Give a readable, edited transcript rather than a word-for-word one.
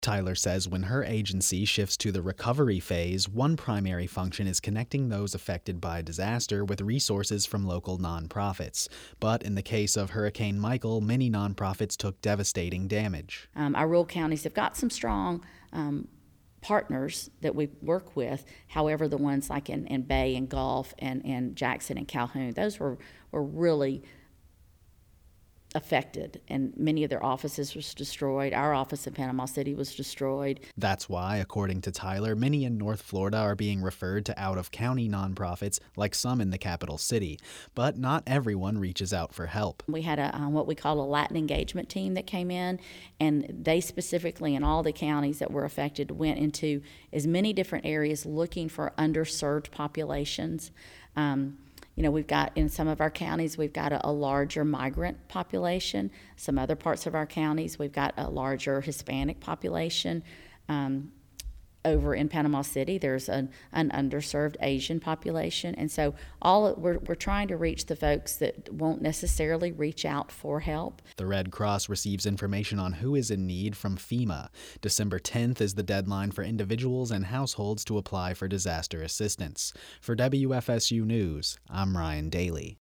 Tyler says when her agency shifts to the recovery phase, one primary function is connecting those affected by disaster with resources from local nonprofits. But in the case of Hurricane Michael, many nonprofits took devastating damage. Our rural counties have got some strong partners that we work with. However, the ones like in Bay and Gulf and Jackson and Calhoun, those were really affected, and many of their offices was destroyed. Our office in Panama City was destroyed. That's why, according to Tyler, many in North Florida are being referred to out-of-county nonprofits, like some in the capital city. But not everyone reaches out for help. We had what we call a Latin engagement team that came in, and they specifically, in all the counties that were affected, went into as many different areas looking for underserved populations. We've got, in some of our counties, we've got a larger migrant population. Some other parts of our counties, we've got a larger Hispanic population. Over in Panama City, there's an underserved Asian population. And so we're trying to reach the folks that won't necessarily reach out for help. The Red Cross receives information on who is in need from FEMA. December 10th is the deadline for individuals and households to apply for disaster assistance. For WFSU News, I'm Ryan Daly.